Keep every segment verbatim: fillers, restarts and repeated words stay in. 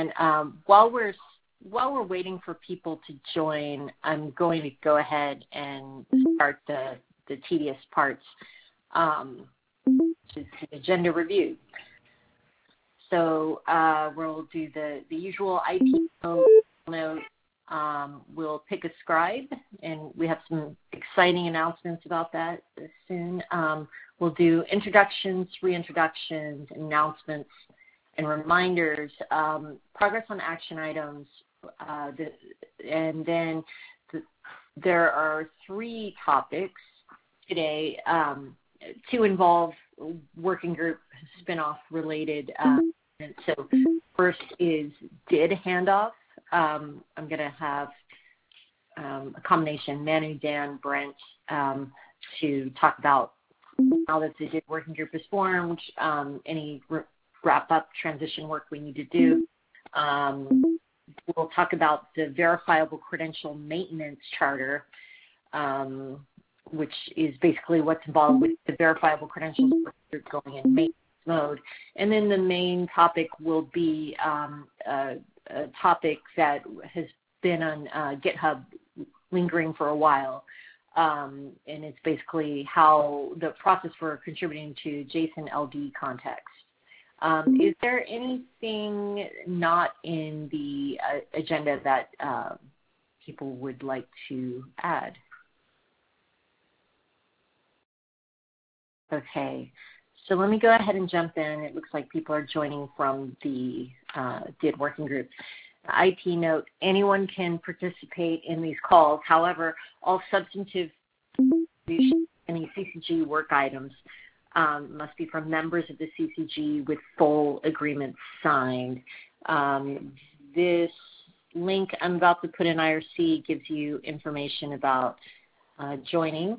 And um, while we're while we're waiting for people to join, I'm going to go ahead and start the the tedious parts, um, which is the agenda review. So uh, we'll do the, the usual I P note. Um, we'll pick a scribe, and we have some exciting announcements about that soon. Um, we'll do introductions, reintroductions, announcements, and reminders, um, progress on action items, uh, the, and then the, there are three topics today. Um, two involve working group spinoff related. Um, and so first is did handoff. Um, I'm going to have um, a combination, Manu, Dan, Brent, um, to talk about now that the did working group is formed, um, any r- wrap-up transition work we need to do. Um, we'll talk about the verifiable credential maintenance charter, um, which is basically what's involved with the verifiable credentials going in maintenance mode. And then the main topic will be um, a, a topic that has been on uh, GitHub lingering for a while. Um, and it's basically how the process for contributing to JSON L D context. Um, is there anything not in the uh, agenda that uh, people would like to add? Okay, so let me go ahead and jump in. It looks like people are joining from the uh, did working group. I P note, anyone can participate in these calls. However, all substantive any C C G work items um, must be from members of the C C G with full agreements signed. Um, this link I'm about to put in I R C gives you information about uh, joining.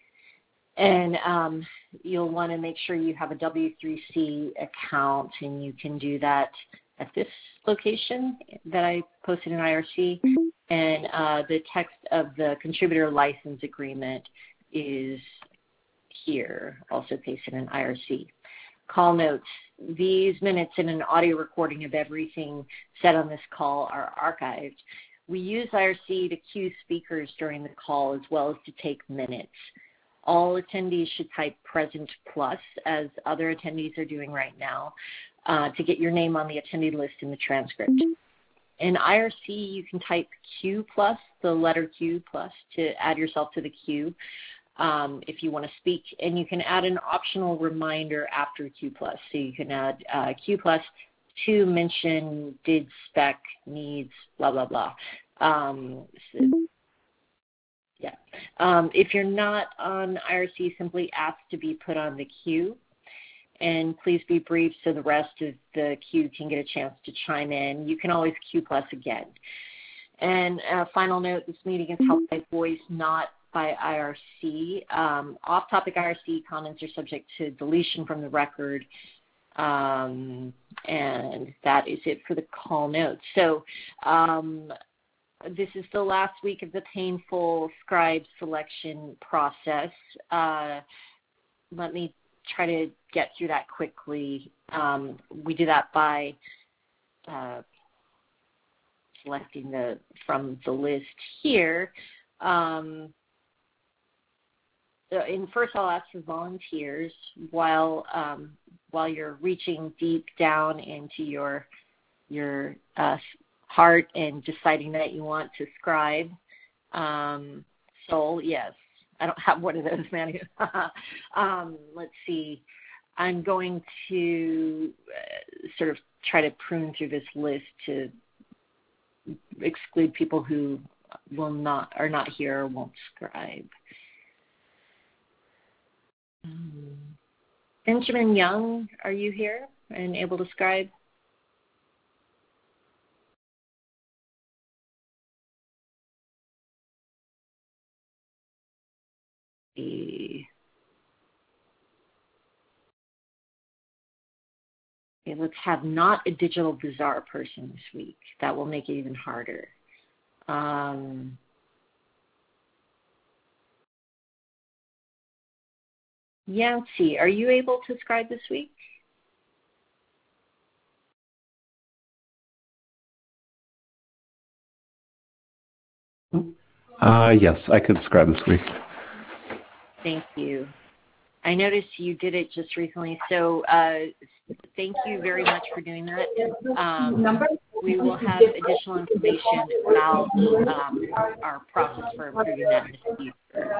And um, you'll want to make sure you have a W three C account, and you can do that at this location that I posted in I R C. And uh, the text of the contributor license agreement is here, also pasted in I R C. Call notes. These minutes and an audio recording of everything said on this call are archived. We use I R C to cue speakers during the call as well as to take minutes. All attendees should type present plus, as other attendees are doing right now, uh, to get your name on the attendee list in the transcript. In I R C, you can type Q plus, the letter Q plus, to add yourself to the queue um, if you want to speak. And you can add an optional reminder after Q plus. So you can add uh, Q plus to mention did spec needs, blah, blah, blah. Um, so, Yeah. Um, if you're not on I R C, simply ask to be put on the queue. And please be brief so the rest of the queue can get a chance to chime in. You can always queue plus again. And uh, final note, this meeting is held by voice, not by I R C. Um, off-topic I R C comments are subject to deletion from the record. Um, and that is it for the call notes. So um, this is the last week of the painful scribe selection process. Uh, let me try to get through that quickly. Um, we do that by uh, selecting the from the list here. Um, so and first, I'll ask for volunteers while um, while you're reaching deep down into your your uh, heart and deciding that you want to scribe. Um, soul, yes. I don't have one of those, man. um, let's see. I'm going to uh, sort of try to prune through this list to exclude people who will not are not here or won't scribe. Um, Benjamin Young, are you here and able to scribe? The Okay, let's have not a digital bazaar person this week. That will make it even harder. Um, Yancy, are you able to scribe this week? Uh, yes, I could scribe this week. Thank you. I noticed you did it just recently, so uh, thank you very much for doing that. Um, we will have additional information about um, our process for improving that in the future.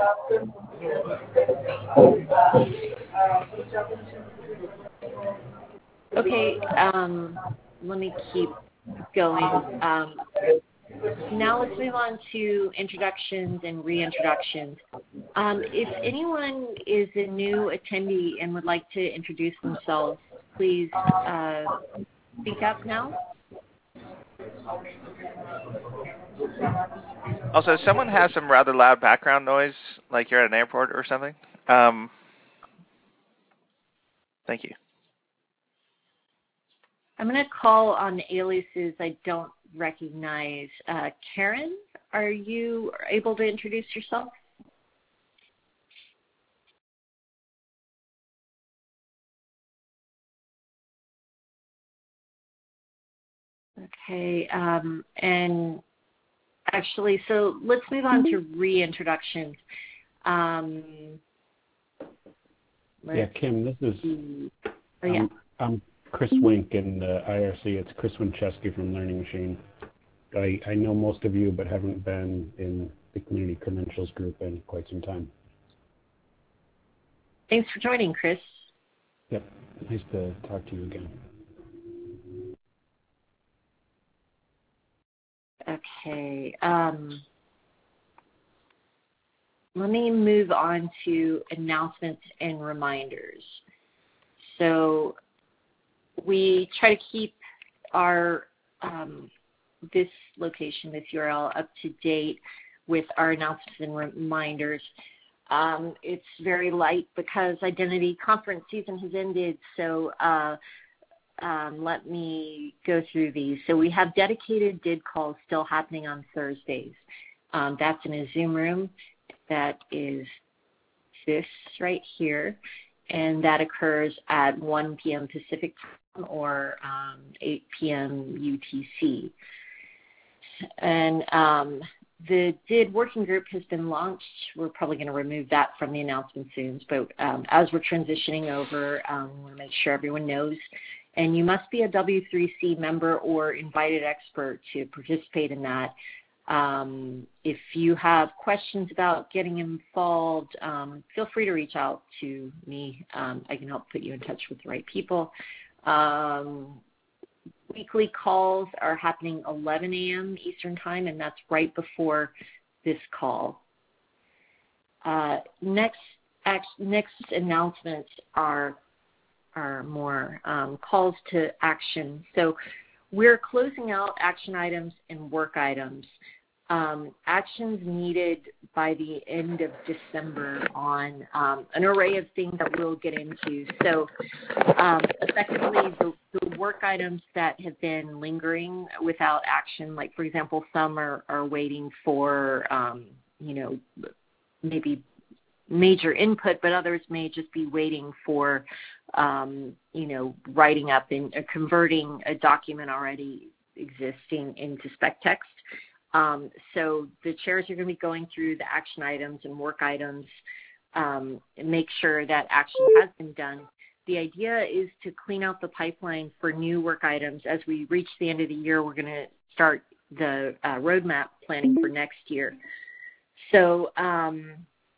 Okay, um, let me keep going. Um, now let's move on to introductions and reintroductions. Um, if anyone is a new attendee and would like to introduce themselves, please uh, speak up now. Also, someone has some rather loud background noise, like you're at an airport or something. Um, thank you. I'm going to call on aliases I don't recognize. Uh, Karen, are you able to introduce yourself? Okay, um, and actually, so let's move on to reintroductions. Um, yeah, Kim, this is, oh, yeah. I'm, I'm Chris Wink in the I R C. It's Chris Winchesky from Learning Machine. I, I know most of you, but haven't been in the Community Credentials group in quite some time. Thanks for joining, Chris. Yep, nice to talk to you again. Okay. Um, let me move on to announcements and reminders. So we try to keep our um, this location, this U R L, up to date with our announcements and reminders. Um, it's very light because Identity Conference season has ended, so uh, Um, let me go through these. So we have dedicated D I D calls still happening on Thursdays. Um, that's in a Zoom room. That is this right here. And that occurs at one p.m. Pacific time or um, eight p.m. U T C. And um, the D I D working group has been launched. We're probably going to remove that from the announcement soon. But um, as we're transitioning over, um, we want to make sure everyone knows. And you must be a W three C member or invited expert to participate in that. Um, if you have questions about getting involved, um, feel free to reach out to me. Um, I can help put you in touch with the right people. Um, weekly calls are happening eleven a.m. Eastern Time, and that's right before this call. Uh, next, next announcements are are more um, calls to action. So we're closing out action items and work items. Um, actions needed by the end of December on um, an array of things that we'll get into. So um, effectively, the, the work items that have been lingering without action, like, for example, some are, are waiting for, um, you know, maybe major input, but others may just be waiting for, um, you know, writing up and uh, converting a document already existing into spec text. Um, so the chairs are going to be going through the action items and work items, um, and make sure that action has been done. The idea is to clean out the pipeline for new work items. As we reach the end of the year, we're going to start the uh, roadmap planning for next year. So, um,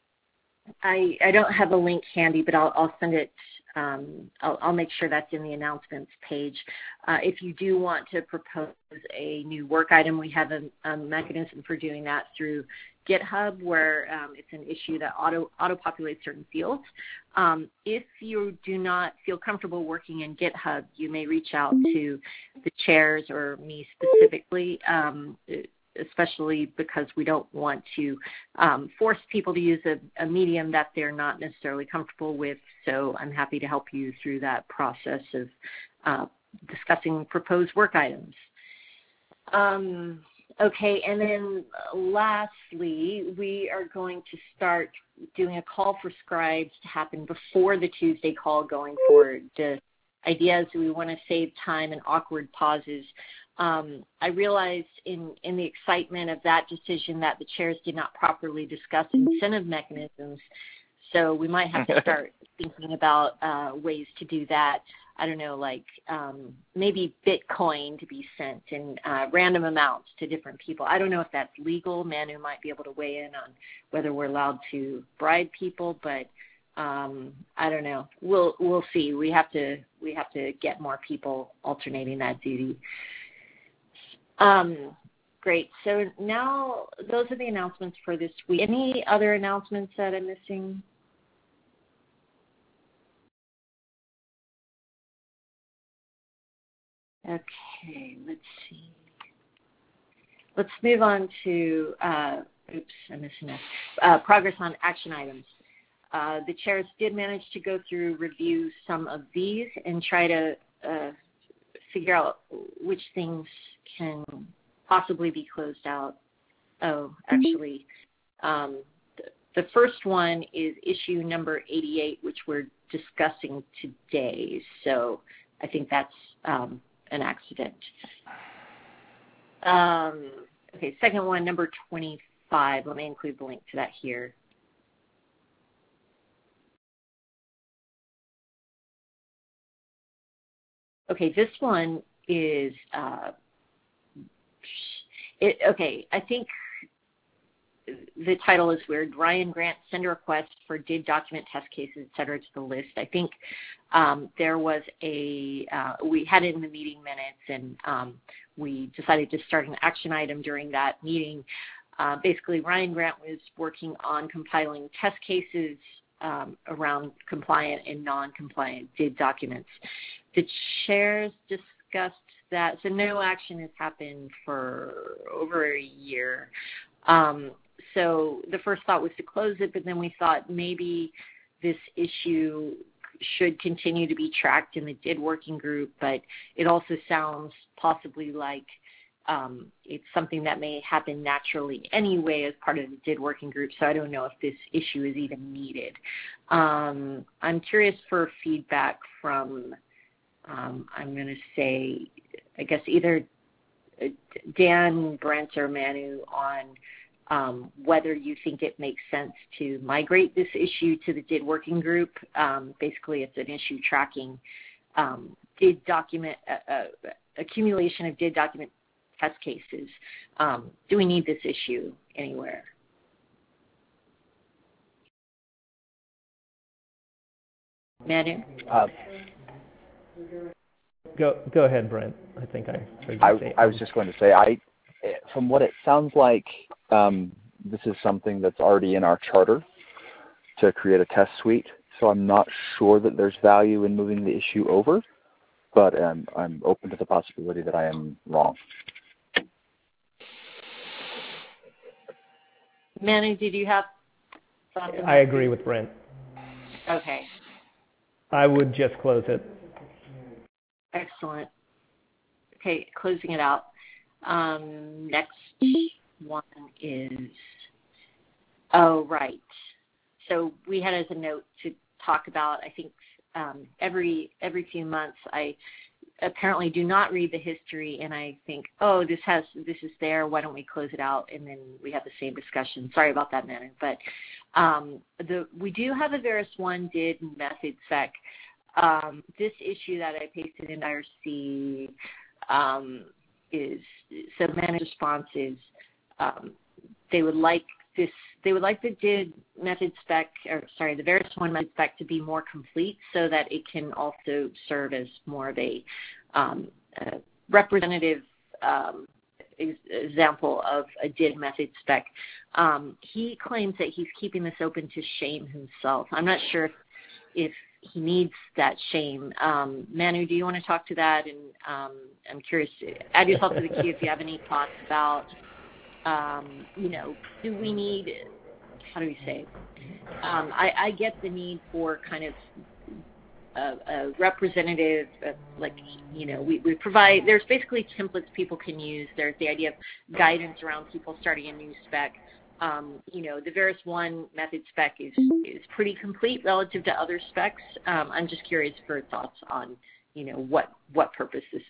I, I don't have a link handy, but I'll, I'll send it. Um, I'll, I'll make sure that's in the announcements page. Uh, if you do want to propose a new work item, we have a, a mechanism for doing that through GitHub, where um, it's an issue that auto auto-populates certain fields. Um, if you do not feel comfortable working in GitHub, you may reach out to the chairs or me specifically. Um, especially because we don't want to um, force people to use a, a medium that they're not necessarily comfortable with. So I'm happy to help you through that process of uh, discussing proposed work items. Um, okay, and then lastly, we are going to start doing a call for scribes to happen before the Tuesday call going forward. The idea is we want to save time and awkward pauses. Um, I realized in, in the excitement of that decision that the chairs did not properly discuss incentive mechanisms. So we might have to start thinking about uh, ways to do that. I don't know, like um, maybe Bitcoin to be sent in uh, random amounts to different people. I don't know if that's legal. Manu might be able to weigh in on whether we're allowed to bribe people, but um, I don't know. We'll we'll see. We have to we have to get more people alternating that duty. Um, great. So now those are the announcements for this week. Any other announcements that I'm missing? Okay, let's see. Let's move on to, uh, oops, I'm missing that. Uh, progress on action items. Uh, the chairs did manage to go through, review some of these, and try to uh, figure out which things can possibly be closed out. Oh, actually, um, the, the first one is issue number eighty-eight, which we're discussing today. So I think that's um, an accident. Um, okay, second one, number twenty-five. Let me include the link to that here. Okay, this one is, uh, it, okay, I think the title is weird. Ryan Grant send a request for did document test cases, et cetera, to the list. I think um, there was a, uh, we had it in the meeting minutes, and um, we decided to start an action item during that meeting. Uh, basically, Ryan Grant was working on compiling test cases um, around compliant and non-compliant did documents. The chairs discussed that, so no action has happened for over a year. Um, so the first thought was to close it, but then we thought maybe this issue should continue to be tracked in the D I D working group, but it also sounds possibly like um, it's something that may happen naturally anyway as part of the D I D working group, so I don't know if this issue is even needed. Um, I'm curious for feedback from, um, I'm going to say, I guess either Dan, Brent, or Manu on um, whether you think it makes sense to migrate this issue to the D I D working group. Um, basically, it's an issue tracking um, D I D document, uh, uh, accumulation of D I D document test cases. Um, do we need this issue anywhere? Manu? Uh, Go go ahead, Brent. I think I heard you I, say. I was just going to say, I, from what it sounds like, um, this is something that's already in our charter to create a test suite. So I'm not sure that there's value in moving the issue over, but um, I'm open to the possibility that I am wrong. Manu, did you have thoughts on that? I agree with Brent. Okay. I would just close it. Excellent. Okay, closing it out. Um, next one is, oh, right. So we had as a note to talk about, I think um, every every few months I apparently do not read the history, and I think, oh, this has this is there, why don't we close it out? And then we have the same discussion. Sorry about that, Manu. But um, the we do have a Verus one did method sec. Um, this issue that I pasted in I R C um, is, so Manu's response is um, they would like this, they would like the D I D method spec, or sorry, the Verus one method spec to be more complete so that it can also serve as more of a, um, a representative um, ex- example of a D I D method spec. Um, he claims that he's keeping this open to shame himself. I'm not sure if, if he needs that shame. Um, Manu, do you want to talk to that? And um, I'm curious, add yourself to the queue if you have any thoughts about, um, you know, do we need, how do we say, um, I, I get the need for kind of a, a representative, uh, like, you know, we, we provide, there's basically templates people can use. There's the idea of guidance around people starting a new spec. Um, you know, the Verus one method spec is, is pretty complete relative to other specs. Um, I'm just curious for thoughts on, you know, what, what purpose this is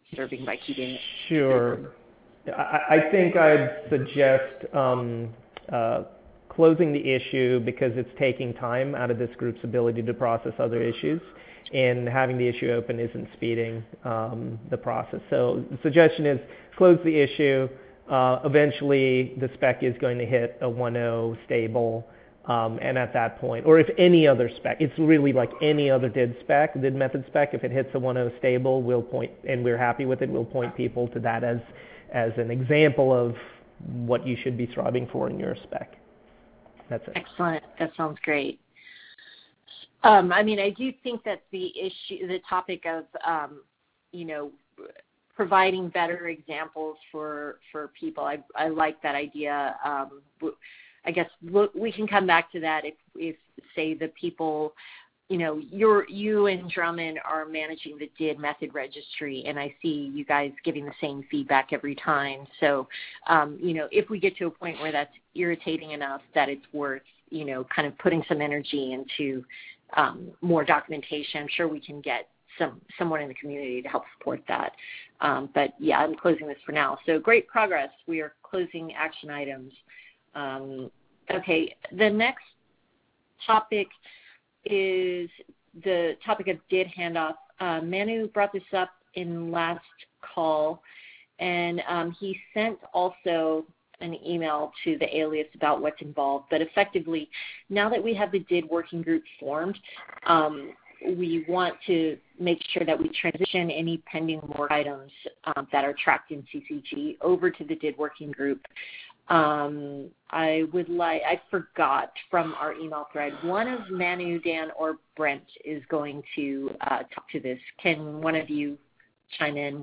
serving by keeping it? Sure. I, I think I'd suggest um, uh, closing the issue because it's taking time out of this group's ability to process other issues, and having the issue open isn't speeding um, the process. So the suggestion is close the issue. Uh, eventually, the spec is going to hit a one point oh stable, um, and at that point, or if any other spec, it's really like any other D I D spec, D I D method spec, if it hits a one point oh stable, we'll point, and we're happy with it, we'll point people to that as, as an example of what you should be striving for in your spec. That's it. Excellent. That sounds great. Um, I mean, I do think that the issue, the topic of, um, you know, providing better examples for for people, I, I like that idea. Um, I guess look, we can come back to that if, if say the people, you know, you're, you and Drummond are managing the D I D method registry, and I see you guys giving the same feedback every time. So, um, you know, if we get to a point where that's irritating enough that it's worth, you know, kind of putting some energy into um, more documentation, I'm sure we can get some someone in the community to help support that. Um, but, yeah, I'm closing this for now. So great progress. We are closing action items. Um, okay, the next topic is the topic of D I D handoff. Uh, Manu brought this up in last call, and um, he sent also an email to the alias about what's involved. But effectively, now that we have the D I D working group formed, um, we want to make sure that we transition any pending work items um, that are tracked in C C G over to the D I D working group. Um, I would like, I forgot from our email thread, one of Manu, Dan, or Brent is going to uh, talk to this. Can one of you chime in?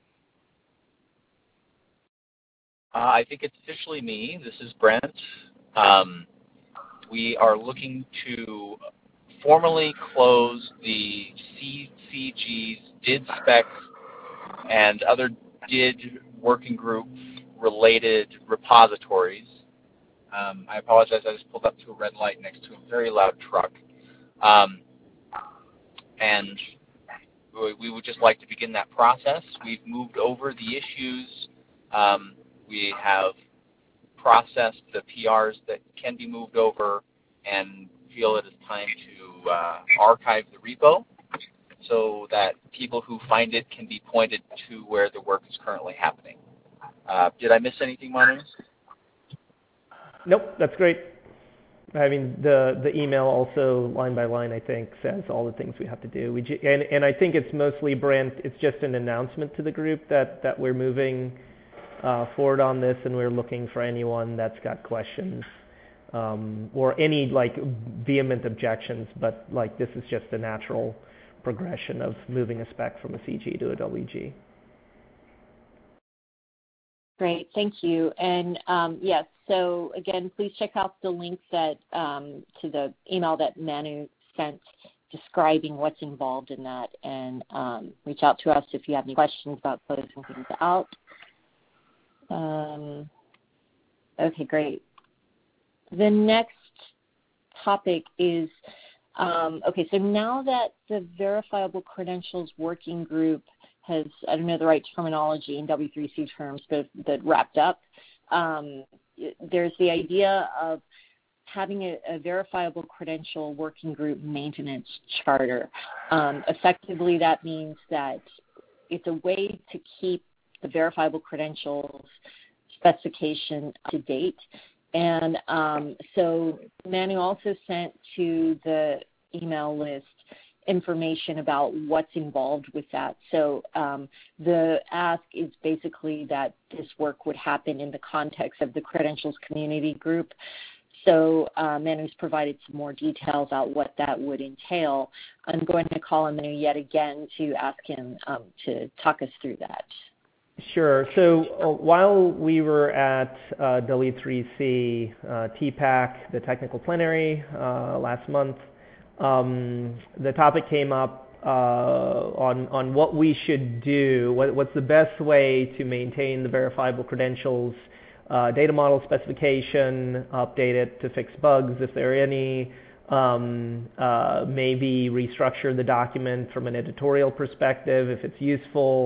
Uh, I think it's officially me. This is Brent. Um, we are looking to formally close the C C G's D I D specs and other D I D working group related repositories. Um, I apologize, I just pulled up to a red light next to a very loud truck. Um, and we, we would just like to begin that process. We've moved over the issues. Um, we have processed the P Rs that can be moved over and feel it is time to uh, archive the repo so that people who find it can be pointed to where the work is currently happening. Uh, did I miss anything, Manu? Nope, that's great. I mean, the, the email also, line by line, I think, says all the things we have to do. We, and, and I think it's mostly, Brent, it's just an announcement to the group that, that we're moving uh, forward on this, and we're looking for anyone that's got questions um, or any, like, vehement objections, but, like, this is just a natural progression of moving a spec from a C G to a W G. Great, thank you. And um, yes, so again, please check out the link that um, to the email that Manu sent describing what's involved in that, and um, reach out to us if you have any questions about closing things out. Um, okay, great. The next topic is, um, okay, so now that the Verifiable Credentials Working Group has, I don't know the right terminology in W three C terms, but, but wrapped up, um, there's the idea of having a, a verifiable credential working group maintenance charter. Um, effectively, that means that it's a way to keep the verifiable credentials specification up to date. And um, so Manu also sent to the email list information about what's involved with that. So um, the ask is basically that this work would happen in the context of the credentials community group. So uh, Manu's provided some more details about what that would entail. I'm going to call on Manu yet again to ask him um, to talk us through that. Sure. So uh, while we were at uh, W three C uh, T PAC, the technical plenary uh, last month, Um, the topic came up uh, on on what we should do. What, what's the best way to maintain the verifiable credentials uh, data model specification, update it to fix bugs if there are any, um, uh, maybe restructure the document from an editorial perspective if it's useful,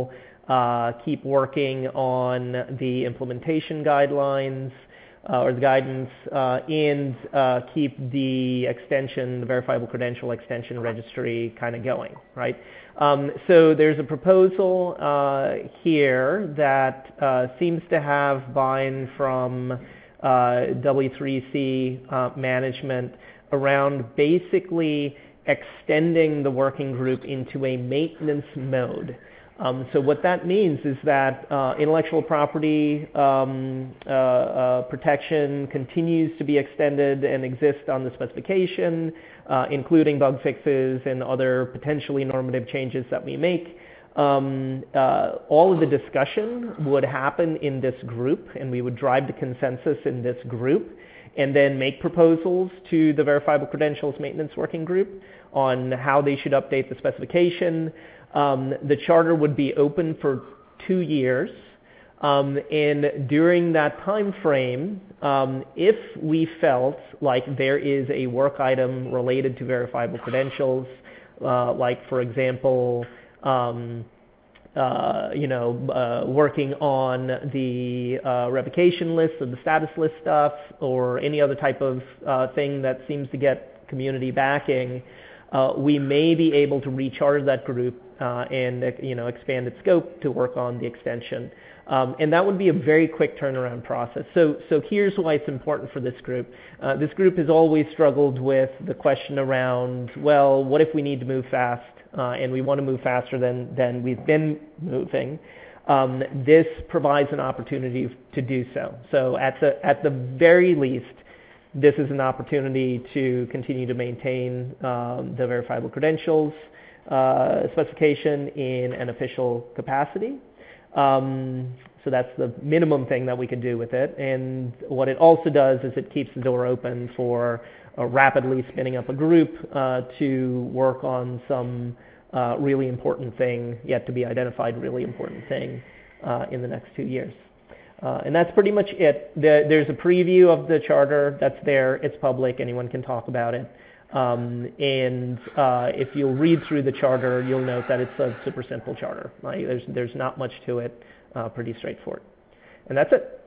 uh, keep working on the implementation guidelines uh, or the guidance, uh, and uh, keep the extension, the verifiable credential extension registry kind of going, right? Um, so there's a proposal uh, here that uh, seems to have buy-in from uh, W three C uh, management around basically extending the working group into a maintenance mode. Um, so what that means is that uh, intellectual property um, uh, uh, protection continues to be extended and exist on the specification, uh, including bug fixes and other potentially normative changes that we make. Um, uh, all of the discussion would happen in this group, and we would drive the consensus in this group, and then make proposals to the Verifiable Credentials Maintenance Working Group on how they should update the specification. Um, the charter would be open for two years, um, and during that time frame, um, if we felt like there is a work item related to verifiable credentials, uh, like for example, um, uh, you know, uh, working on the uh, revocation list or the status list stuff, or any other type of uh, thing that seems to get community backing, uh, we may be able to recharge that group uh, and uh, you know, expand its scope to work on the extension. Um, and that would be a very quick turnaround process. So, so here's why it's important for this group. Uh, this group has always struggled with the question around, well, what if we need to move fast uh, and we want to move faster than, than we've been moving? Um, this provides an opportunity to do so. So at the, at the very least, this is an opportunity to continue to maintain um, the verifiable credentials uh, specification in an official capacity. Um, so that's the minimum thing that we could do with it. And what it also does is it keeps the door open for uh, rapidly spinning up a group uh, to work on some uh, really important thing, yet to be identified really important thing uh, in the next two years. Uh, and that's pretty much it. The, there's a preview of the charter that's there. It's public. Anyone can talk about it. Um, and uh, if you'll read through the charter, you'll note that it's a super simple charter. Like, there's, there's not much to it. Uh, pretty straightforward. And that's it.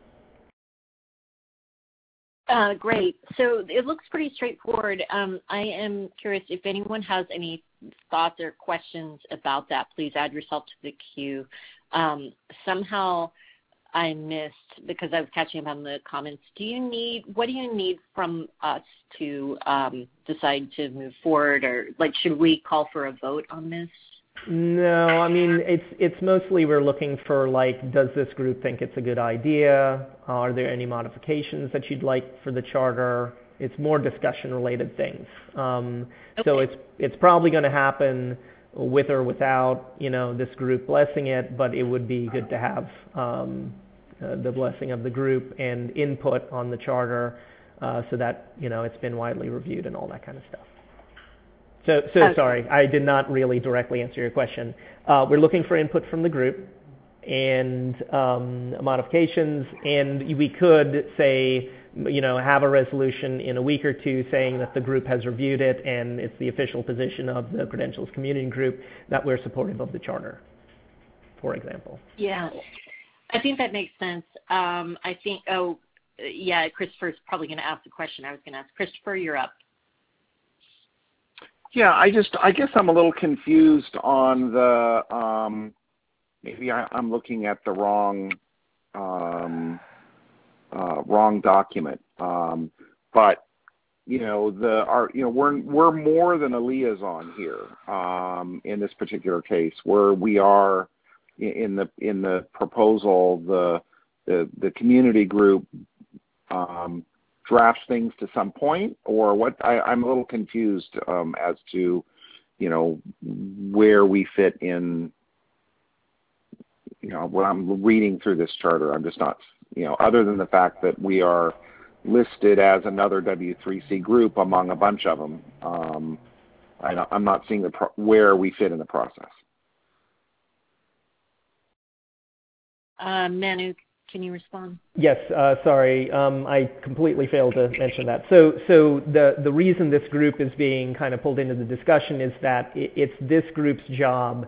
Uh, great. So it looks pretty straightforward. Um, I am curious if anyone has any thoughts or questions about that. Please add yourself to the queue. Um, somehow I missed, because I was catching up on the comments, do you need, what do you need from us to um, decide to move forward? Or, like, should we call for a vote on this? No, I mean, it's it's mostly we're looking for, like, does this group think it's a good idea? Are there any modifications that you'd like for the charter? It's more discussion-related things. Um, okay. So it's it's probably going to happen with or without, you know, this group blessing it, but it would be good to have um, uh, the blessing of the group and input on the charter uh, so that, you know, it's been widely reviewed and all that kind of stuff. So, so okay. Sorry, I did not really directly answer your question. Uh, we're looking for input from the group and um, modifications, and we could say, you know, have a resolution in a week or two saying that the group has reviewed it and it's the official position of the Credentials Community Group that we're supportive of the charter, for example. Yeah, I think that makes sense. Um, I think, oh, yeah, Christopher's probably going to ask the question I was going to ask. Christopher, you're up. Yeah, I just, I guess I'm a little confused on the, um, maybe I, I'm looking at the wrong, um, uh, wrong document. Um, but, you know, the, our, you know, we're, we're more than a liaison here, um, in this particular case, where we are in the, in the proposal, the, the, the community group, um, drafts things to some point, or what? I, I'm a little confused um, as to, you know, where we fit in, you know, when I'm reading through this charter, I'm just not, you know, other than the fact that we are listed as another W three C group among a bunch of them, um, I, I'm not seeing the pro- where we fit in the process. Uh, Manu, can you respond? Yes, uh, sorry, um, I completely failed to mention that. So, so the, the reason this group is being kind of pulled into the discussion is that it, it's this group's job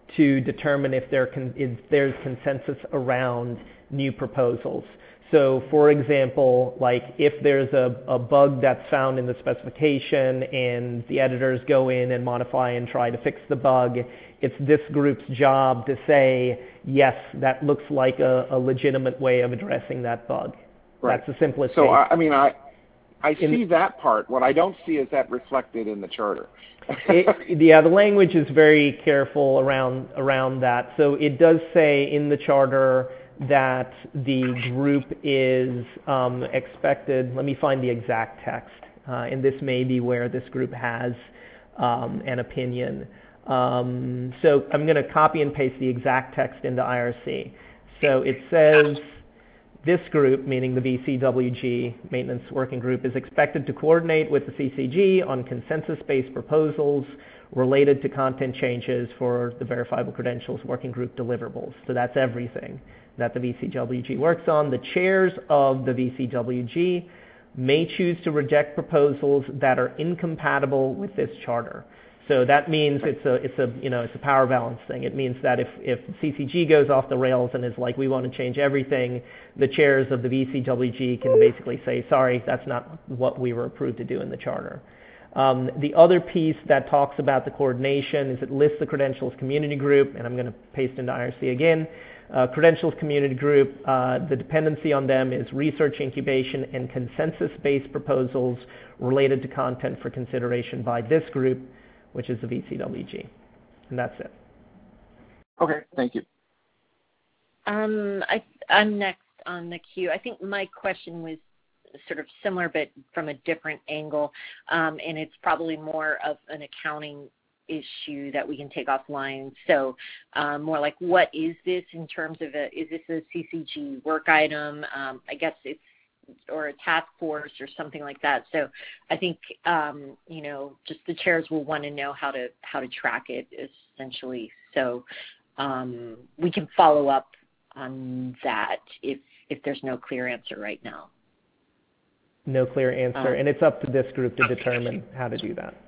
to determine if, there con- if there's consensus around new proposals. So for example, like if there's a, a bug that's found in the specification and the editors go in and modify and try to fix the bug, it's this group's job to say, yes, that looks like a, a legitimate way of addressing that bug. Right. That's the simplest So, case. I, I mean, I, I in, see that part. What I don't see is that reflected in the charter. it, yeah, the language is very careful around, around that. So it does say in the charter that the group is um, expected, let me find the exact text, uh, and this may be where this group has um, an opinion. Um, so I'm going to copy and paste the exact text into I R C. So it says, this group, meaning the V C W G Maintenance Working Group, is expected to coordinate with the C C G on consensus-based proposals related to content changes for the Verifiable Credentials Working Group deliverables. So that's everything that the V C W G works on. The chairs of the V C W G may choose to reject proposals that are incompatible with this charter. So that means it's a it's a you know it's a power balance thing. It means that if if C C G goes off the rails and is like, we want to change everything, the chairs of the V C W G can basically say, sorry, that's not what we were approved to do in the charter. Um, the other piece that talks about the coordination is it lists the Credentials Community Group, and I'm going to paste into I R C again. Uh, Credentials Community Group, uh, the dependency on them is research incubation and consensus-based proposals related to content for consideration by this group, which is the V C W G. And that's it. Okay, thank you. Um, I, I'm next on the queue. I think my question was sort of similar but from a different angle, um, and it's probably more of an accounting issue that we can take offline. So um, more like, what is this in terms of a, is this a C C G work item? Um, I guess it's, or a task force or something like that. So I think, um, you know, just the chairs will want to know how to, how to track it essentially. So um, we can follow up on that if, if there's no clear answer right now. No clear answer. Um, and it's up to this group to determine how to do that.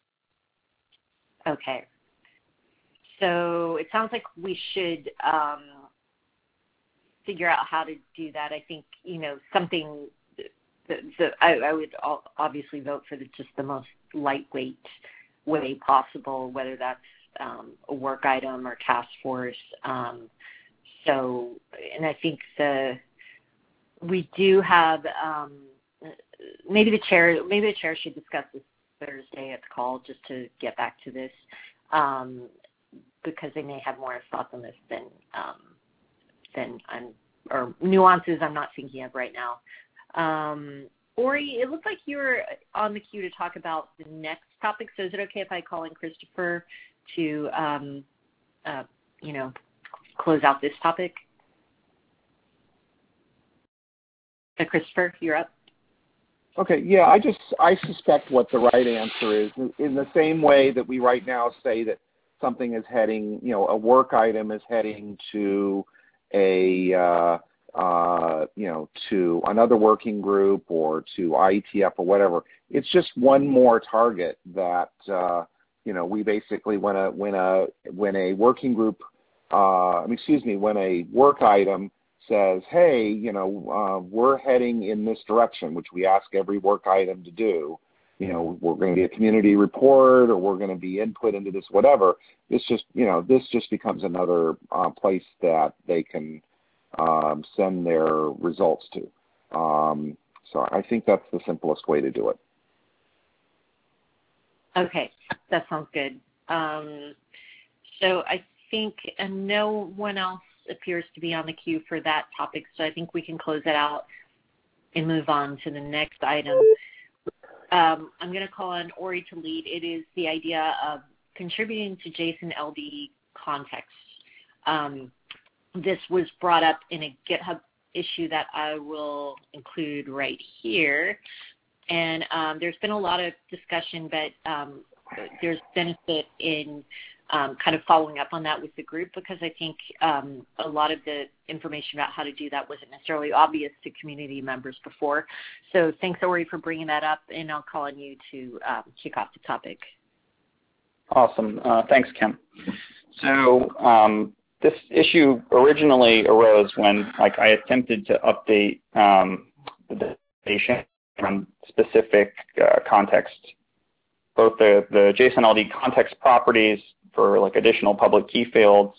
Okay. So it sounds like we should um, figure out how to do that. I think, you know, something, the, the, I, I would obviously vote for the, just the most lightweight way possible, whether that's um, a work item or task force. Um, so, and I think the, we do have, um, maybe the chair, maybe the chair should discuss this Thursday at the call just to get back to this, um, because they may have more thoughts on this than um, than I'm, or nuances I'm not thinking of right now. Um, Ori, it looked like you were on the queue to talk about the next topic. So is it okay if I call in Christopher to, um, uh, you know, close out this topic? Uh, Christopher, you're up. Okay, yeah, I just, I suspect what the right answer is, in the same way that we right now say that something is heading, you know, a work item is heading to a, uh, uh, you know, to another working group or to I E T F or whatever. It's just one more target that, uh, you know, we basically, when a, when a, when a working group, uh, excuse me, when a work item says, hey, you know, uh, we're heading in this direction, which we ask every work item to do. You know, we're going to be a community report, or we're going to be input into this, whatever. This just, you know, this just becomes another uh, place that they can um, send their results to. Um, so I think that's the simplest way to do it. Okay, that sounds good. Um, so I think, and no one else appears to be on the queue for that topic, so I think we can close it out and move on to the next item. Um, I'm going to call on Ori to lead. It is the idea of contributing to JSON L D context. Um, this was brought up in a GitHub issue that I will include right here. And um, there's been a lot of discussion, but um, there's benefit in Um, kind of following up on that with the group, because I think um, a lot of the information about how to do that wasn't necessarily obvious to community members before. So thanks, Ori, for bringing that up, and I'll call on you to um, kick off the topic. Awesome. Uh, thanks, Kim. So um, this issue originally arose when, like, I attempted to update um, the data from specific uh, context, both the, the JSON L D context properties for like additional public key fields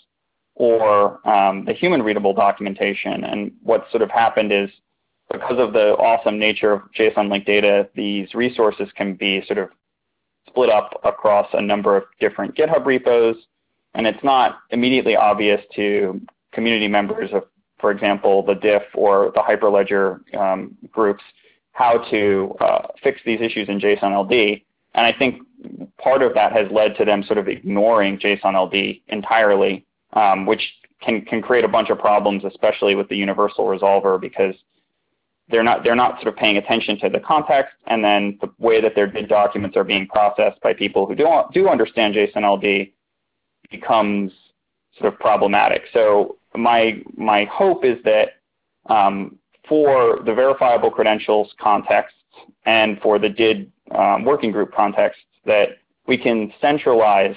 or um, the human readable documentation. And what sort of happened is, because of the awesome nature of JSON linked data, these resources can be sort of split up across a number of different GitHub repos. And it's not immediately obvious to community members of, for example, the diff or the Hyperledger um, groups how to uh, fix these issues in JSON L D. And I think part of that has led to them sort of ignoring JSON L D entirely, um, which can, can create a bunch of problems, especially with the universal resolver, because they're not, they're not sort of paying attention to the context, and then the way that their D I D documents are being processed by people who don't, do understand JSON L D becomes sort of problematic. So my, my hope is that um, for the verifiable credentials context and for the D I D um, working group context, that we can centralize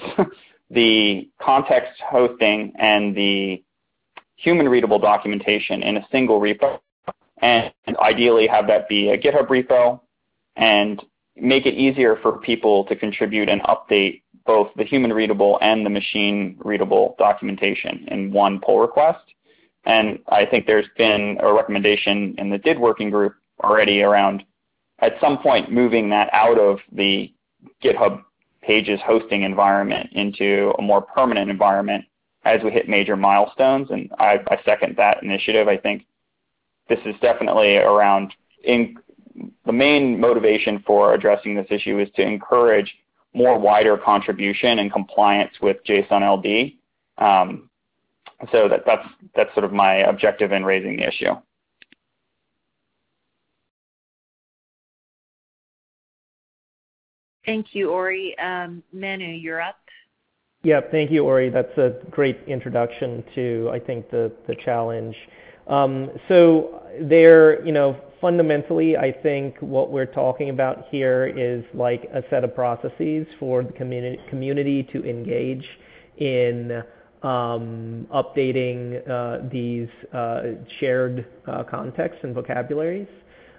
the context hosting and the human readable documentation in a single repo, and ideally have that be a GitHub repo, and make it easier for people to contribute and update both the human readable and the machine readable documentation in one pull request. And I think there's been a recommendation in the D I D working group already around at some point moving that out of the GitHub Pages hosting environment into a more permanent environment as we hit major milestones. And I, I second that initiative. I think this is definitely around, in, the main motivation for addressing this issue is to encourage more wider contribution and compliance with JSON L D. Um, so that, that's, that's sort of my objective in raising the issue. Thank you, Ori. Um, Manu, you're up. Yeah, thank you, Ori. That's a great introduction to, I think, the, the challenge. Um, so there, you know, fundamentally, I think what we're talking about here is like a set of processes for the community, community to engage in um, updating uh, these uh, shared uh, contexts and vocabularies.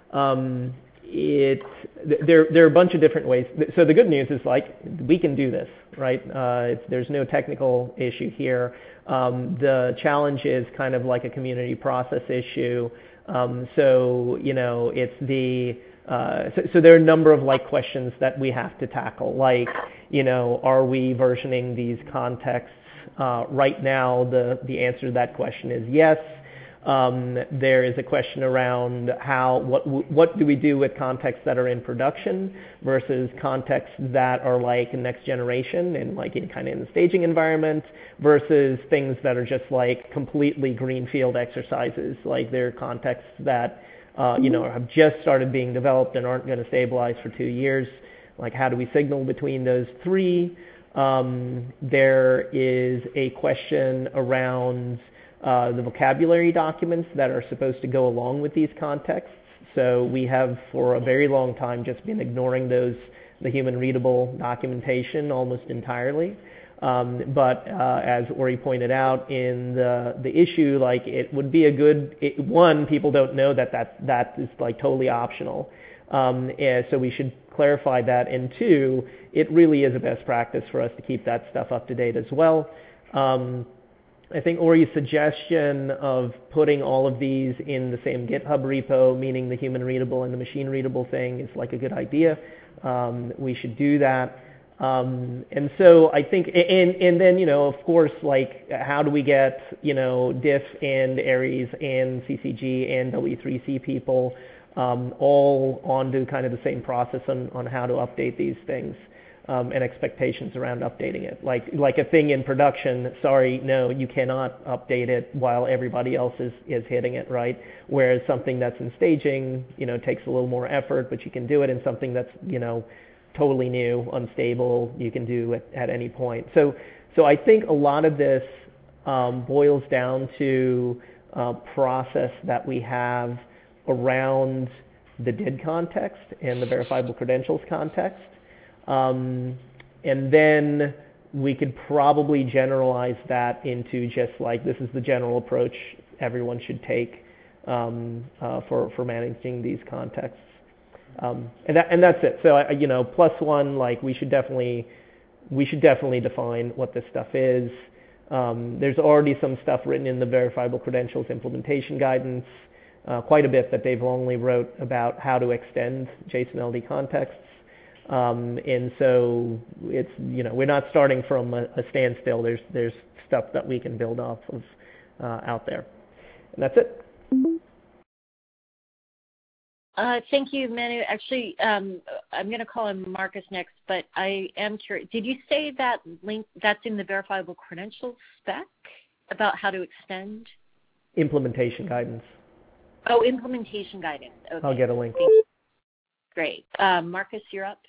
Um, it, there, there are a bunch of different ways. So the good news is, like, we can do this, right? Uh, it's, there's no technical issue here. Um, the challenge is kind of like a community process issue. Um, so, you know, it's the, uh, so, so there are a number of like questions that we have to tackle, like, you know, are we versioning these contexts? Uh, right now, the, the answer to that question is yes. Um, there is a question around how, what, what do we do with contexts that are in production versus contexts that are like next generation and like in kind of in the staging environment versus things that are just like completely greenfield exercises, like they're contexts that, uh, you know, have just started being developed and aren't going to stabilize for two years. Like, how do we signal between those three? Um, there is a question around Uh, the vocabulary documents that are supposed to go along with these contexts. So we have for a very long time just been ignoring those, the human readable documentation almost entirely. Um, but uh, as Ori pointed out in the, the issue, like it would be a good, it, one, people don't know that that, that is like totally optional. Um, and so we should clarify that. And two, it really is a best practice for us to keep that stuff up to date as well. Um, I think Ori's suggestion of putting all of these in the same GitHub repo, meaning the human readable and the machine readable thing, is like a good idea. Um, we should do that. Um, and so I think, and, and then, you know, of course, like how do we get, you know, diff and Aries and C C G and W three C people um, all onto kind of the same process on, on how to update these things. Um, and expectations around updating it. Like, like a thing in production, sorry, no, you cannot update it while everybody else is, is hitting it, right? Whereas something that's in staging, you know, takes a little more effort, but you can do it. And something that's, you know, totally new, unstable, you can do it at any point. So, so I think a lot of this um, boils down to a process that we have around the D I D context and the verifiable credentials context. Um, and then we could probably generalize that into just like this is the general approach everyone should take um, uh, for for managing these contexts, um, and that and that's it. So I, you know, plus one, like we should definitely we should definitely define what this stuff is. Um, there's already some stuff written in the verifiable credentials implementation guidance, uh, quite a bit that Dave Longley wrote about how to extend JSON L D contexts. Um, and so it's, you know, we're not starting from a, a standstill. There's there's stuff that we can build off of uh, out there. And that's it. Uh, thank you, Manu. Actually, um, I'm going to call him Marcus next, but I am curious. Did you say that link that's in the verifiable credentials spec about how to extend? Implementation guidance. Oh, implementation guidance. Okay. I'll get a link. Great. Um, Marcus, you're up.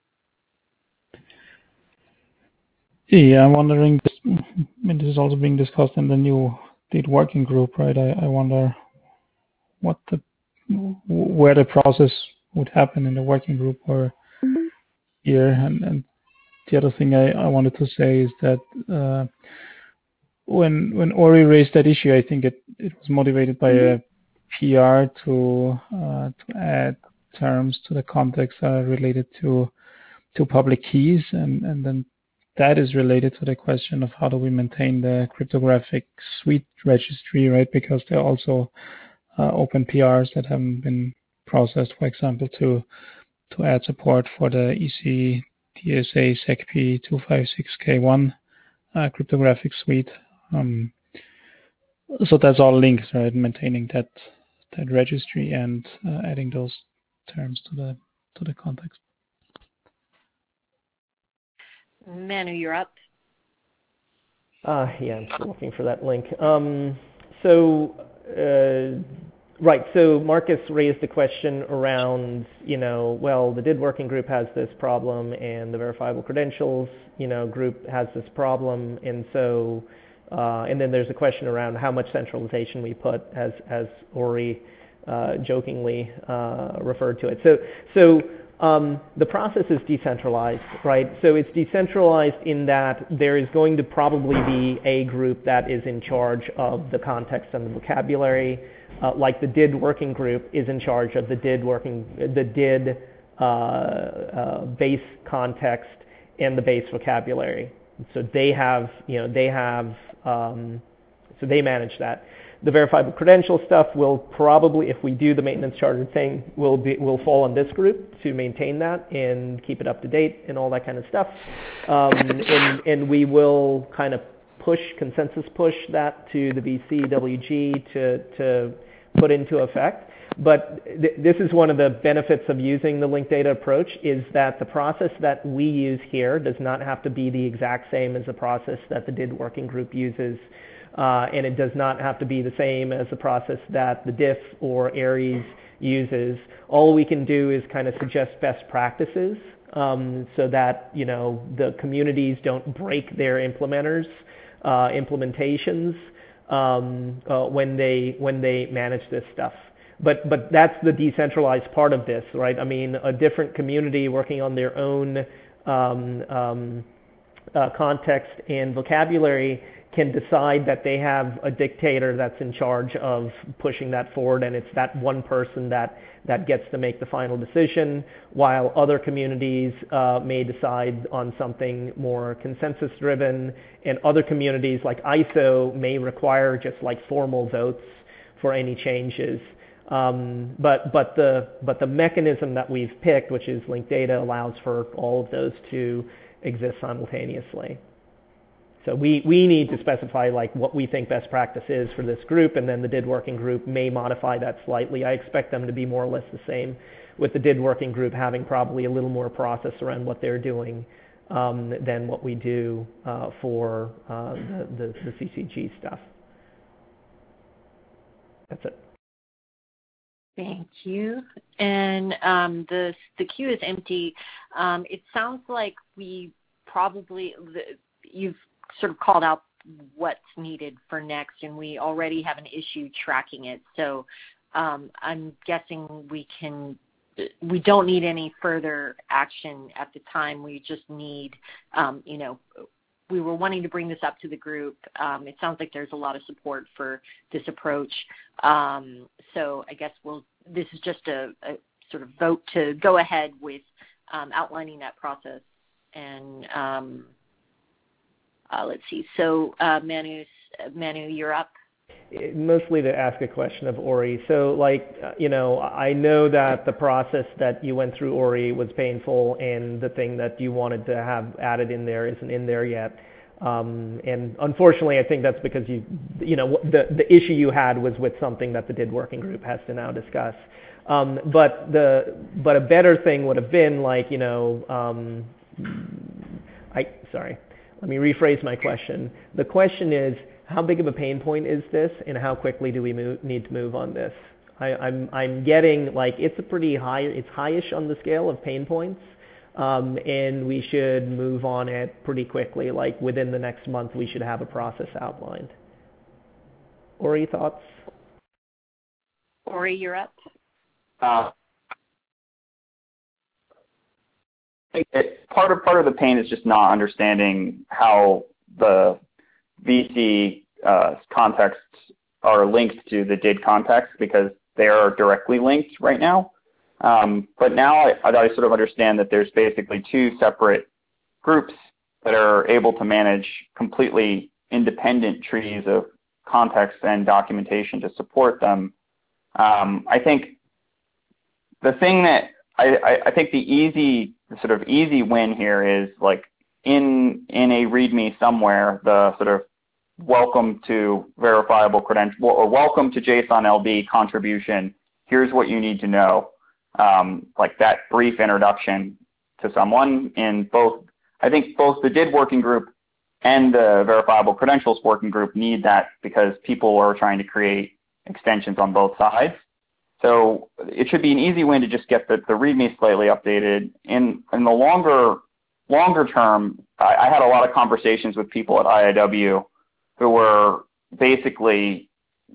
Yeah, I'm wondering, this, I mean, this is also being discussed in the new D I D working group, right? I, I wonder what the, where the process would happen in the working group or here. And, and the other thing I, I wanted to say is that uh, when when Ori raised that issue, I think it, it was motivated by a P R to uh, to add terms to the context uh, related to to public keys, and, and then that is related to the question of how do we maintain the cryptographic suite registry, right? Because there are also uh, open P Rs that haven't been processed, for example, to to add support for the E C D S A S E C P two fifty-six K one uh, cryptographic suite. Um, so that's all links, right? Maintaining that that registry and uh, adding those terms to the to the context. Manu, you're up. Uh, yeah, I'm still looking for that link. Um, so, uh, right, so Marcus raised the question around, you know, well, the D I D working group has this problem and the verifiable credentials, you know, group has this problem, and so, uh, and then there's a question around how much centralization we put, as as Ori uh, jokingly uh, referred to it. So, so. Um, the process is decentralized, right? So it's decentralized in that there is going to probably be a group that is in charge of the context and the vocabulary, uh, like the D I D working group is in charge of the D I D working, the D I D uh, uh, base context and the base vocabulary. So they have, you know, they have, um, so they manage that. The verifiable credential stuff will probably, if we do the maintenance charter thing, will be will fall on this group to maintain that and keep it up to date and all that kind of stuff. Um, and, and we will kind of push, consensus push that to the V C W G to, to put into effect. But th- this is one of the benefits of using the linked data approach, is that the process that we use here does not have to be the exact same as the process that the D I D working group uses. Uh, and it does not have to be the same as the process that the D I F or Aries uses. All we can do is kind of suggest best practices um, so that, you know, the communities don't break their implementers, uh, implementations um, uh, when they when they manage this stuff. But but that's the decentralized part of this, right? I mean, a different community working on their own um, um, uh, context and vocabulary can decide that they have a dictator that's in charge of pushing that forward, and it's that one person that, that gets to make the final decision, while other communities uh, may decide on something more consensus-driven, and other communities like I S O may require just like formal votes for any changes. Um, but, but, the, but the mechanism that we've picked, which is linked data, allows for all of those to exist simultaneously. So we, we need to specify like what we think best practice is for this group, and then the D I D working group may modify that slightly. I expect them to be more or less the same, with the D I D working group having probably a little more process around what they're doing um, than what we do uh, for uh, the, the, the C C G stuff. That's it. Thank you. And um, the the queue is empty. Um, it sounds like we probably the, you've sort of called out what's needed for next, and we already have an issue tracking it. So um, I'm guessing we can. We don't need any further action at the time. We just need, um, you know, we were wanting to bring this up to the group. Um, it sounds like there's a lot of support for this approach. Um, so I guess we'll, this is just a, a sort of vote to go ahead with um, outlining that process. And um, uh, let's see. So uh, Manu, Manu, you're up. Mostly to ask a question of Ori. So, like, you know, I know that the process that you went through, Ori, was painful, and the thing that you wanted to have added in there isn't in there yet. Um, and unfortunately, I think that's because you, you know, the the issue you had was with something that the D I D working group has to now discuss. Um, but the but a better thing would have been like, you know, um, I sorry, let me rephrase my question. The question is, how big of a pain point is this, and how quickly do we move, need to move on this? I, I'm I'm getting like it's a pretty high, it's highish on the scale of pain points, um, and we should move on it pretty quickly. Like within the next month, we should have a process outlined. Ori, thoughts? Ori, you're up. Uh, it, part of part of the pain is just not understanding how the V C uh, contexts are linked to the D I D context, because they are directly linked right now. Um, but now I, I sort of understand that there's basically two separate groups that are able to manage completely independent trees of context and documentation to support them. Um, I think the thing that I, I, I think the easy the sort of easy win here is like in in a README somewhere, the sort of welcome to verifiable credential or welcome to JSON L D contribution. Here's what you need to know. Um, like that brief introduction to someone in both. I think both the D I D working group and the verifiable credentials working group need that, because people are trying to create extensions on both sides. So it should be an easy win to just get the, the README slightly updated. In in the longer longer term, I, I had a lot of conversations with people at I I W who were basically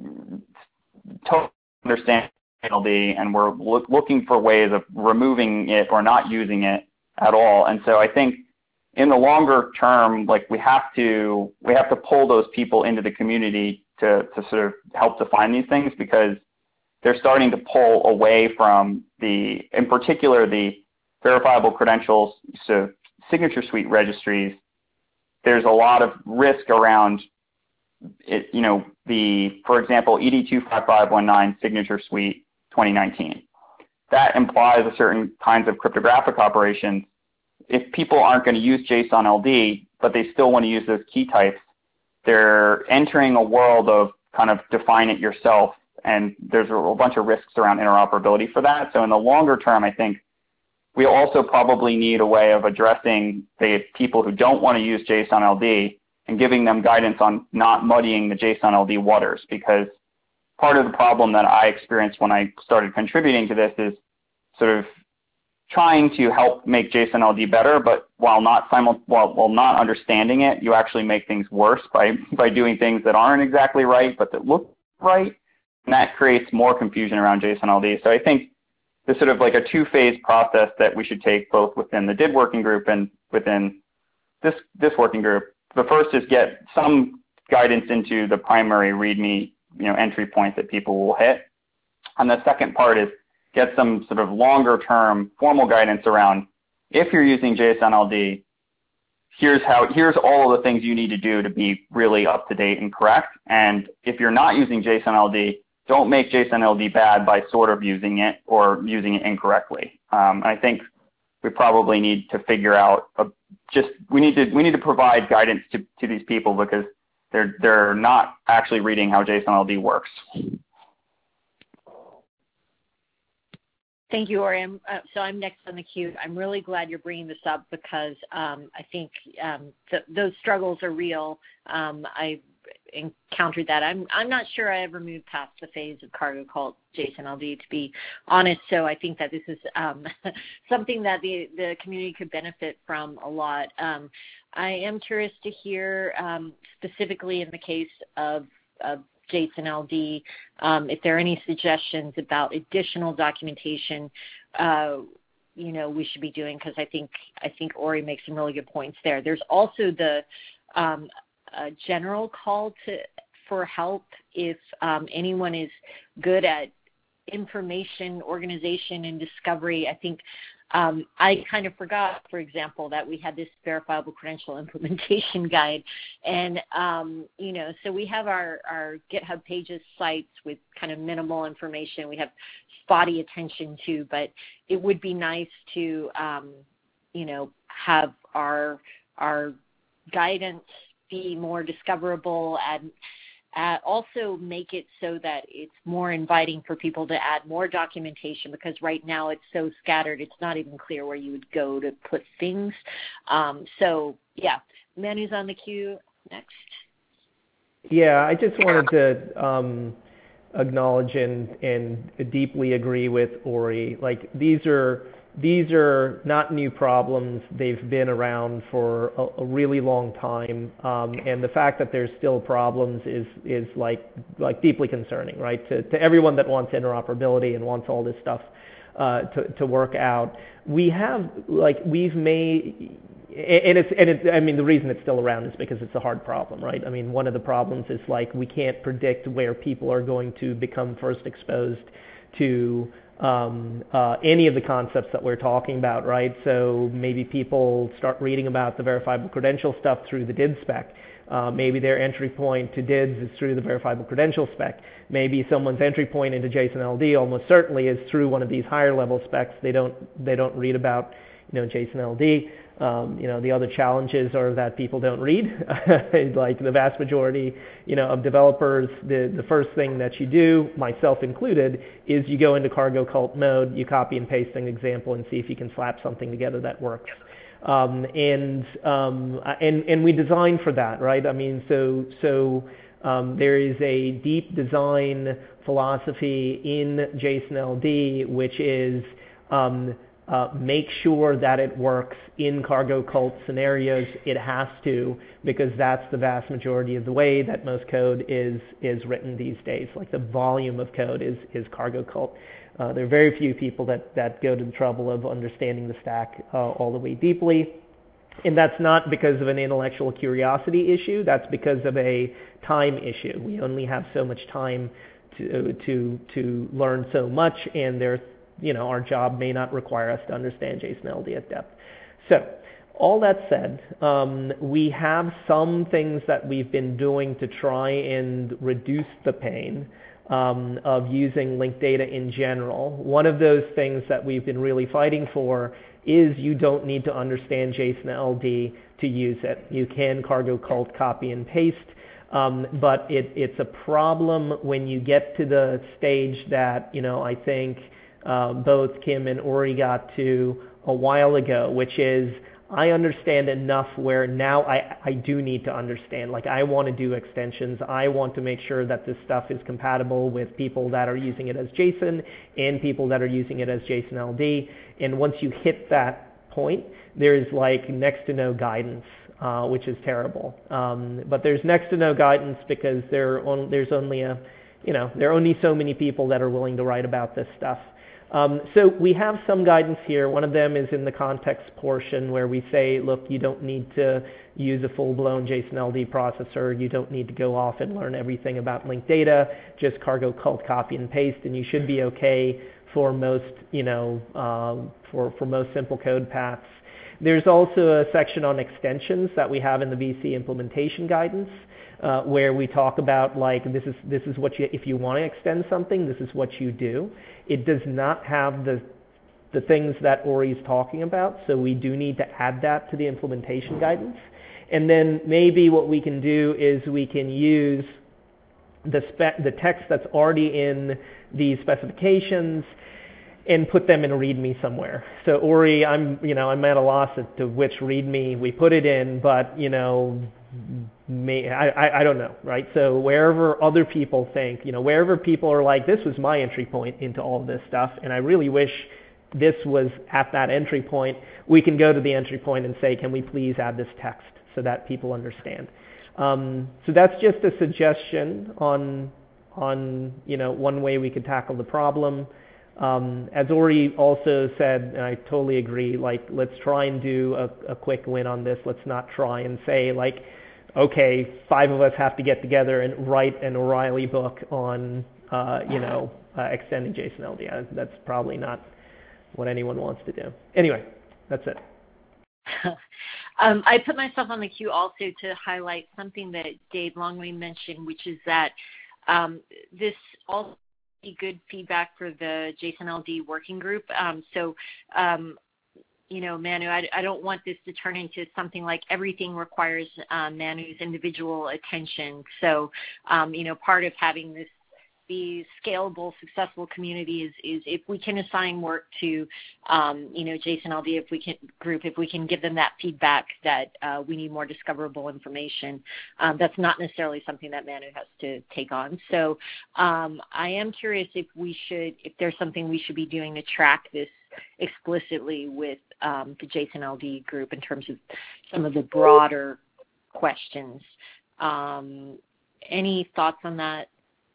totally understanding L D and were look, looking for ways of removing it or not using it at all. And so I think in the longer term, like we have to we have to pull those people into the community to, to sort of help define these things, because they're starting to pull away from the, in particular, the verifiable credentials, so signature suite registries. There's a lot of risk around it, you know, the, for example, E D two five five one nine signature suite twenty nineteen. That implies a certain kinds of cryptographic operations. If people aren't going to use JSON L D, but they still want to use those key types, they're entering a world of kind of define it yourself, and there's a bunch of risks around interoperability for that. So in the longer term, I think we also probably need a way of addressing the people who don't want to use JSON L D and giving them guidance on not muddying the JSON L D waters, because part of the problem that I experienced when I started contributing to this is sort of trying to help make JSON L D better, but while not simul- while, while not understanding it, you actually make things worse by, by doing things that aren't exactly right, but that look right. And that creates more confusion around JSON L D. So I think there's sort of like a two-phase process that we should take both within the D I D working group and within this, this working group. The first is get some guidance into the primary README, you know, entry point that people will hit. And the second part is get some sort of longer-term formal guidance around, if you're using JSON L D, here's how, here's all of the things you need to do to be really up-to-date and correct. And if you're not using JSON L D, don't make JSON L D bad by sort of using it or using it incorrectly. Um, I think we probably need to figure out a, just we need to we need to provide guidance to, to these people, because they're they're not actually reading how JSON L D works. Thank you, Ori. I'm, uh, so I'm next on the queue. I'm really glad you're bringing this up, because um, I think um, th- those struggles are real. Um, I encountered that. I'm I'm not sure I ever moved past the phase of cargo cult JSON L D, to be honest. So I think that this is um, something that the, the community could benefit from a lot. Um, I am curious to hear um, specifically in the case of, of JSON L D, um, if there are any suggestions about additional documentation, uh, you know, we should be doing, because I think I think Ori makes some really good points there. There's also the um, a general call to for help if um, anyone is good at information organization and discovery. I think um, I kind of forgot, for example, that we had this verifiable credential implementation guide. And, um, you know, so we have our, our GitHub pages sites with kind of minimal information. We have spotty attention to, but it would be nice to, um, you know, have our, our guidance be more discoverable and Uh, also make it so that it's more inviting for people to add more documentation, because right now it's so scattered, it's not even clear where you would go to put things. Um, so, yeah, Manu's on the queue next. Yeah, I just wanted to um, acknowledge and, and deeply agree with Ori. Like, these are These are not new problems. They've been around for a, a really long time, um, and the fact that there's still problems is is like like deeply concerning, right? To to everyone that wants interoperability and wants all this stuff uh, to to work out. We have like we've made. And it's and it, I mean the reason it's still around is because it's a hard problem, right? I mean, one of the problems is like we can't predict where people are going to become first exposed to um, uh, any of the concepts that we're talking about, right? So maybe people start reading about the verifiable credential stuff through the D I D spec. Uh, maybe their entry point to D I Ds is through the verifiable credential spec. Maybe someone's entry point into JSON L D almost certainly is through one of these higher level specs. They don't they don't read about you know JSON L D. Um, you know, the other challenges are that people don't read. Like the vast majority, you know, of developers, the, the first thing that you do, myself included, is you go into cargo cult mode, you copy and paste an example and see if you can slap something together that works. Um, and, um, and, and we design for that, right? I mean, so, so um, there is a deep design philosophy in JSON L D, which is um, Uh, make sure that it works in cargo cult scenarios. It has to, because that's the vast majority of the way that most code is is written these days. Like the volume of code is is cargo cult. Uh, there are very few people that that go to the trouble of understanding the stack uh, all the way deeply, and that's not because of an intellectual curiosity issue. That's because of a time issue. We only have so much time to to to learn so much, and there. You know, our job may not require us to understand JSON L D at depth. So, all that said, um, we have some things that we've been doing to try and reduce the pain um, of using linked data in general. One of those things that we've been really fighting for is you don't need to understand JSON L D to use it. You can cargo cult copy and paste, um, but it, it's a problem when you get to the stage that, you know, I think Uh, both Kim and Ori got to a while ago, which is I understand enough where now I, I do need to understand. Like I want to do extensions. I want to make sure that this stuff is compatible with people that are using it as JSON and people that are using it as JSON L D. And once you hit that point, there's like next to no guidance, uh, which is terrible. Um, but there's next to no guidance because there on, there's only a, you know, there are only so many people that are willing to write about this stuff. Um, so we have some guidance here. One of them is in the context portion where we say, look, you don't need to use a full-blown JSON L D processor. You don't need to go off and learn everything about linked data. Just cargo cult copy and paste, and you should be okay for most, you know, um, for, for most simple code paths. There's also a section on extensions that we have in the V C implementation guidance. Uh, where we talk about like this is this is what you if you want to extend something, this is what you do. It does not have the the things that Ori is talking about, so we do need to add that to the implementation guidance. And then maybe what we can do is we can use the spec the text that's already in these specifications and put them in a README somewhere. So Ori, I'm you know I'm at a loss as to which README we put it in, but you know. May, I, I, I don't know, right? So wherever other people think, you know, wherever people are like, this was my entry point into all of this stuff, and I really wish this was at that entry point, we can go to the entry point and say, can we please add this text so that people understand? Um, so that's just a suggestion on, on, you know, one way we could tackle the problem. Um, as Ori also said, and I totally agree, like, let's try and do a, a quick win on this. Let's not try and say, like, okay, five of us have to get together and write an O'Reilly book on, uh, you know, uh, extending JSON L D. That's probably not what anyone wants to do. Anyway, that's it. um, I put myself on the queue also to highlight something that Dave Longley mentioned, which is that um, this also be good feedback for the JSON L D working group. Um, so, um, you know, Manu, I, I don't want this to turn into something like everything requires uh, Manu's individual attention. So, um, you know, part of having this be scalable, successful community is, is if we can assign work to, um, you know, JSON L D, if we can group, if we can give them that feedback that uh, we need more discoverable information, um, that's not necessarily something that Manu has to take on. So um, I am curious if we should, if there's something we should be doing to track this explicitly with um, the JSON L D group in terms of some of the broader questions. Um, any thoughts on that?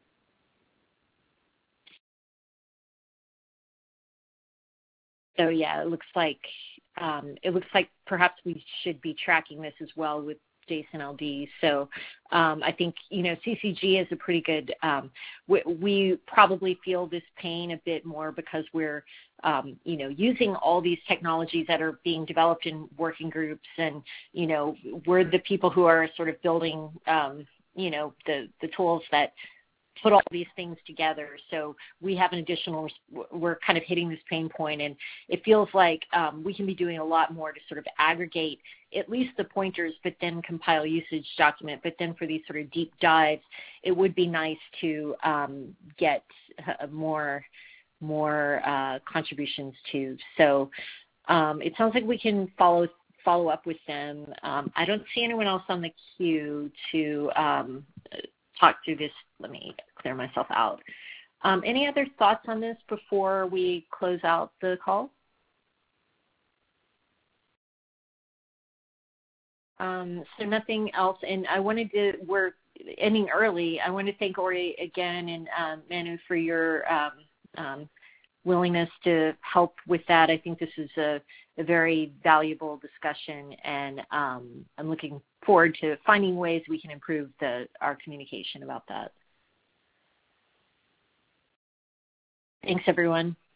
So yeah, it looks like um, it looks like perhaps we should be tracking this as well with JSON L D. So um, I think, you know, C C G is a pretty good. Um, we, we probably feel this pain a bit more because we're, um, you know, using all these technologies that are being developed in working groups, and you know, we're the people who are sort of building, um, you know, the the tools that put all these things together. So we have an additional, we're kind of hitting this pain point, and it feels like um, we can be doing a lot more to sort of aggregate at least the pointers, but then compile usage document. But then for these sort of deep dives, it would be nice to um, get uh, more, more uh, contributions too. So um, it sounds like we can follow follow up with them. Um, I don't see anyone else on the queue to um, talk through this. Let me clear myself out. Um, any other thoughts on this before we close out the call? Um, so nothing else. And I wanted to, we're ending early. I want to thank Ori again and um, Manu for your um, um, willingness to help with that. I think this is a, a very valuable discussion, and um, I'm looking forward to finding ways we can improve the, our communication about that. Thanks, everyone.